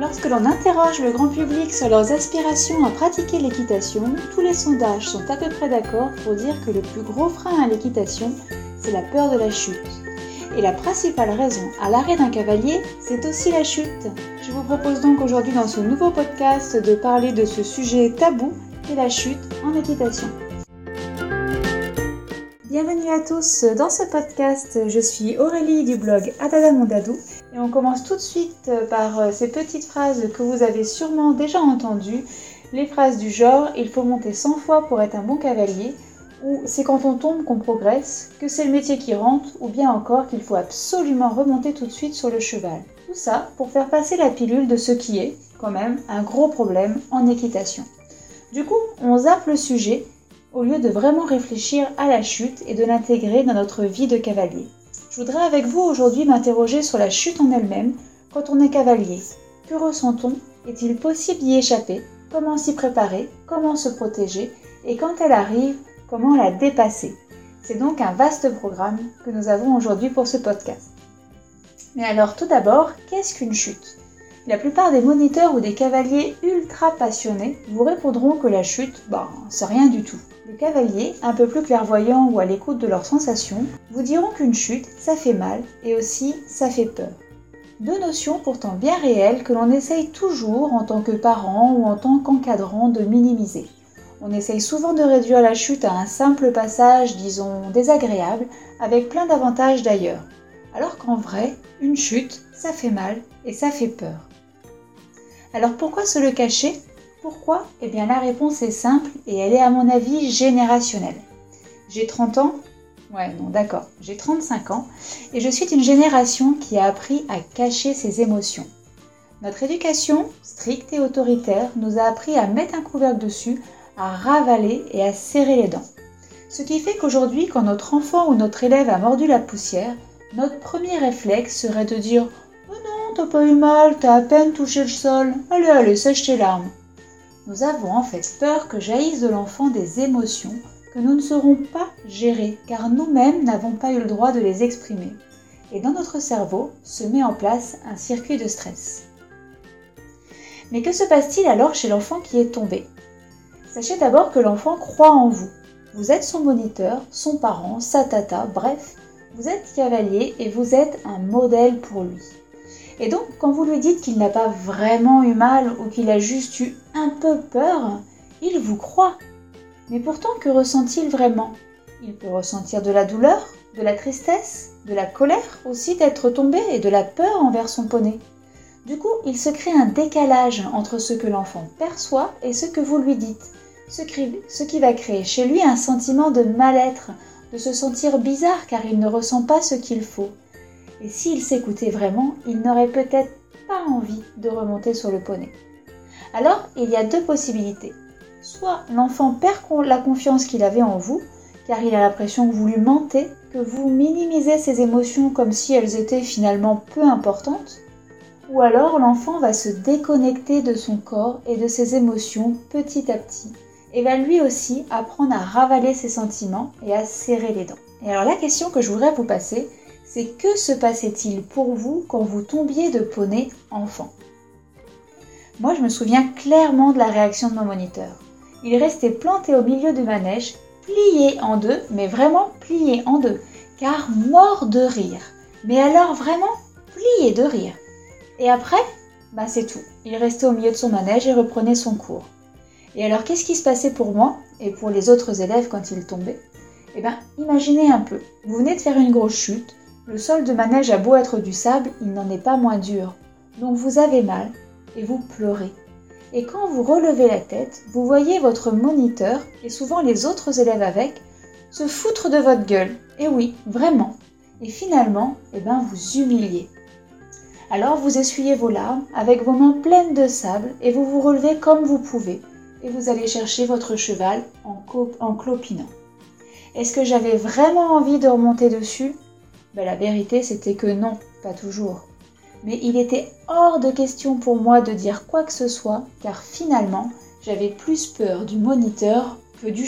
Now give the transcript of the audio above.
Lorsque l'on interroge le grand public sur leurs aspirations à pratiquer l'équitation, tous les sondages sont à peu près d'accord pour dire que le plus gros frein à l'équitation, c'est la peur de la chute. Et la principale raison à l'arrêt d'un cavalier, c'est aussi la chute. Je vous propose donc aujourd'hui dans ce nouveau podcast de parler de ce sujet tabou qu'est la chute en équitation. Bienvenue à tous dans ce podcast, je suis Aurélie du blog Adada Mondadou et on commence tout de suite par ces petites phrases que vous avez sûrement déjà entendues. Les phrases du genre « il faut monter 100 fois pour être un bon cavalier » ou « c'est quand on tombe qu'on progresse », que c'est le métier qui rentre ou bien encore qu'il faut absolument remonter tout de suite sur le cheval. Tout ça pour faire passer la pilule de ce qui est, quand même, un gros problème en équitation. Du coup, on zappe le sujet au lieu de vraiment réfléchir à la chute et de l'intégrer dans notre vie de cavalier. Je voudrais avec vous aujourd'hui m'interroger sur la chute en elle-même quand on est cavalier. Que ressent-on ? Est-il possible d'y échapper ? Comment s'y préparer ? Comment se protéger ? Et quand elle arrive, comment la dépasser ? C'est donc un vaste programme que nous avons aujourd'hui pour ce podcast. Mais alors tout d'abord, qu'est-ce qu'une chute ? La plupart des moniteurs ou des cavaliers ultra passionnés vous répondront que la chute, c'est rien du tout. Les cavaliers, un peu plus clairvoyants ou à l'écoute de leurs sensations, vous diront qu'une chute, ça fait mal et aussi ça fait peur. Deux notions pourtant bien réelles que l'on essaye toujours en tant que parent ou en tant qu'encadrant de minimiser. On essaye souvent de réduire la chute à un simple passage, disons, désagréable, avec plein d'avantages d'ailleurs. Alors qu'en vrai, une chute, ça fait mal et ça fait peur. Alors pourquoi se le cacher ? Pourquoi ? Eh bien la réponse est simple et elle est à mon avis générationnelle. J'ai 30 ans ? J'ai 35 ans et je suis d'une génération qui a appris à cacher ses émotions. Notre éducation, stricte et autoritaire, nous a appris à mettre un couvercle dessus, à ravaler et à serrer les dents. Ce qui fait qu'aujourd'hui, quand notre enfant ou notre élève a mordu la poussière, notre premier réflexe serait de dire « Oh non, t'as pas eu mal, t'as à peine touché le sol, allez, sèche tes larmes ». Nous avons en fait peur que jaillissent de l'enfant des émotions que nous ne saurons pas gérer car nous-mêmes n'avons pas eu le droit de les exprimer. Et dans notre cerveau se met en place un circuit de stress. Mais que se passe-t-il alors chez l'enfant qui est tombé ? Sachez d'abord que l'enfant croit en vous. Vous êtes son moniteur, son parent, sa tata, bref, vous êtes cavalier et vous êtes un modèle pour lui. Et donc, quand vous lui dites qu'il n'a pas vraiment eu mal ou qu'il a juste eu un peu peur, il vous croit. Mais pourtant, que ressent-il vraiment ? Il peut ressentir de la douleur, de la tristesse, de la colère aussi d'être tombé et de la peur envers son poney. Du coup, il se crée un décalage entre ce que l'enfant perçoit et ce que vous lui dites, ce qui va créer chez lui un sentiment de mal-être, de se sentir bizarre car il ne ressent pas ce qu'il faut. Et s'il s'écoutait vraiment, il n'aurait peut-être pas envie de remonter sur le poney. Alors, il y a deux possibilités. Soit l'enfant perd la confiance qu'il avait en vous, car il a l'impression que vous lui mentez, que vous minimisez ses émotions comme si elles étaient finalement peu importantes, ou alors l'enfant va se déconnecter de son corps et de ses émotions petit à petit, et va lui aussi apprendre à ravaler ses sentiments et à serrer les dents. Et alors la question que je voudrais vous passer, c'est que se passait-il pour vous quand vous tombiez de poney enfant ? Moi, je me souviens clairement de la réaction de mon moniteur. Il restait planté au milieu du manège, plié en deux, mais vraiment plié en deux, car mort de rire. Mais alors vraiment plié de rire. Et après, c'est tout. Il restait au milieu de son manège et reprenait son cours. Et alors, qu'est-ce qui se passait pour moi et pour les autres élèves quand ils tombaient ? Imaginez un peu. Vous venez de faire une grosse chute. Le sol de manège a beau être du sable, il n'en est pas moins dur. Donc vous avez mal et vous pleurez. Et quand vous relevez la tête, vous voyez votre moniteur, et souvent les autres élèves avec, se foutre de votre gueule. Et oui, vraiment. Et finalement, vous humiliez. Alors vous essuyez vos larmes avec vos mains pleines de sable et vous vous relevez comme vous pouvez. Et vous allez chercher votre cheval en clopinant. Est-ce que j'avais vraiment envie de remonter dessus ? La vérité, c'était que non, pas toujours. Mais il était hors de question pour moi de dire quoi que ce soit, car finalement, j'avais plus peur du moniteur que du